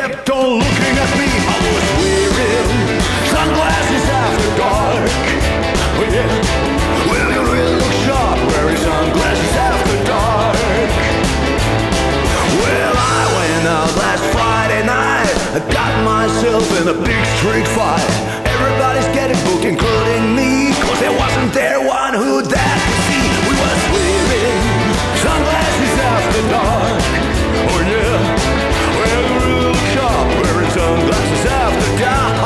kept on looking at me. I was wearing sunglasses after dark. Oh yeah, well you really look sharp wearing sunglasses after dark. Well, I went out last Friday night. I got myself in a big street fight. Everybody's getting booked, including me, 'cause there wasn't there one who dared to see. We was wearing sunglasses after dark. Oh yeah, well you really look sharp wearing sunglasses after dark.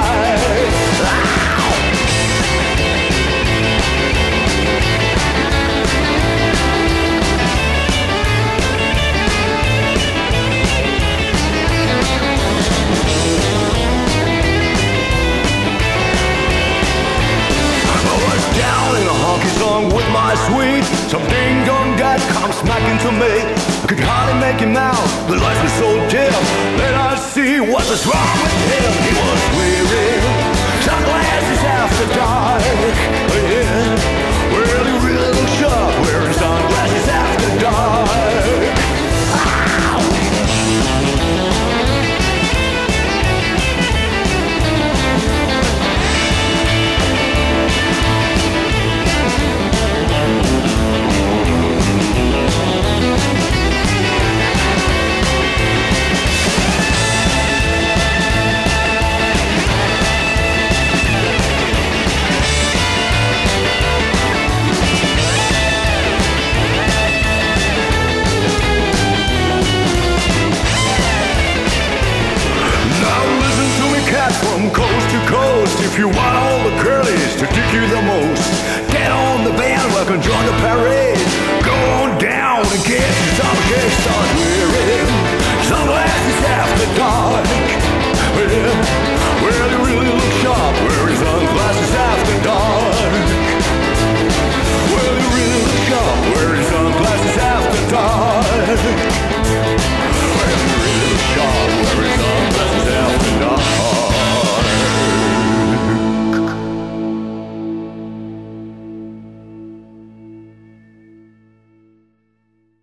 Song with my sweet, some ding-dong dad comes smacking to me. I could hardly make him out, the lights were so dim. Then I see what was wrong with him. He was wearing sunglasses after dark. Oh yeah, well he really looked sharp wearing sunglasses after dark. From coast to coast, if you want all the girlies to dig you the most, get on the bandwagon, join the parade.